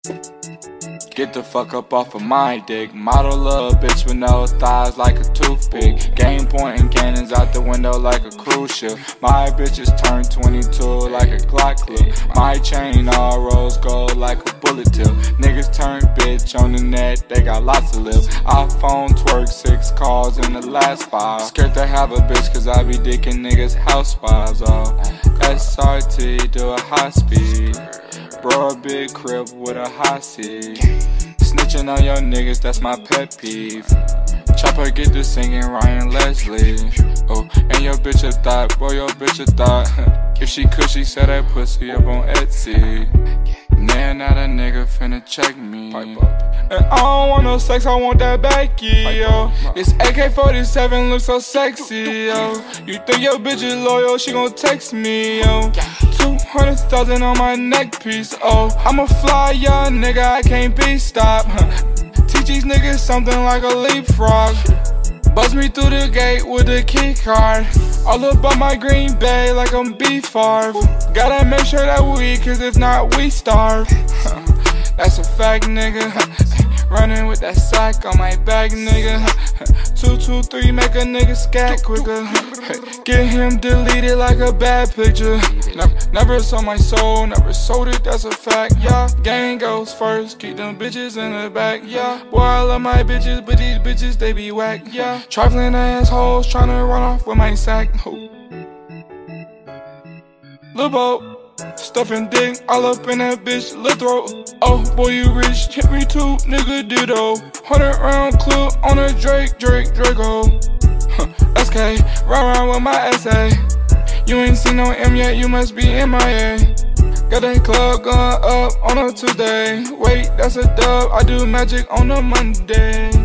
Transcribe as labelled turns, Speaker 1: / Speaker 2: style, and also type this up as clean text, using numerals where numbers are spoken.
Speaker 1: Get the fuck up off of my dick. Model of a bitch with no thighs like a toothpick. Game pointing cannons out the window like a cruise ship. My bitches turn 22 like a Glock clip. My chain all rose gold like a bullet tip. Niggas turn bitch on the net, they got lots of lips. iPhone twerk 6 calls in the last 5. Scared to have a bitch cause I be dicking niggas housewives. Oh, SRT do a high speed. Bro, a big crib with a high seat. Snitching on your niggas, that's my pet peeve. Chopper get to singing Ryan Leslie. Oh, and your bitch a thought, boy, your bitch a thought. If she could, she set that pussy up on Etsy. Nah, not a nigga finna check me. And I don't want no sex, I want that Becky, yo. This AK-47 looks so sexy, yo. You think your bitch is loyal, she gon' text me, yo. 200,000 on my neck piece, oh. I'm a fly young nigga, I can't be stopped. Teach these niggas something like a leapfrog. Bust me through the gate with a key card. All about my Green Bay like I'm B-Farv. Gotta make sure that we eat, cause if not, we starve. That's a fact, nigga. Running with that sack on my back, nigga. 223 make a nigga scat quicker. Get him deleted like a bad picture. Never sold my soul, never sold it, that's a fact, yeah. Gang goes first, keep them bitches in the back, yeah. Boy, I love my bitches, but these bitches, they be whack, yeah. Trifling assholes tryna run off with my sack. Lil' Bo, stuffing dick all up in that bitch, lil' throat. Oh, boy, you rich, hit me too, nigga ditto. 100 round clip on a Draco. SK, run around with my SA. You ain't seen no M yet, you must be MIA. Got that club going up on a Tuesday. Wait, that's a dub, I do magic on a Monday.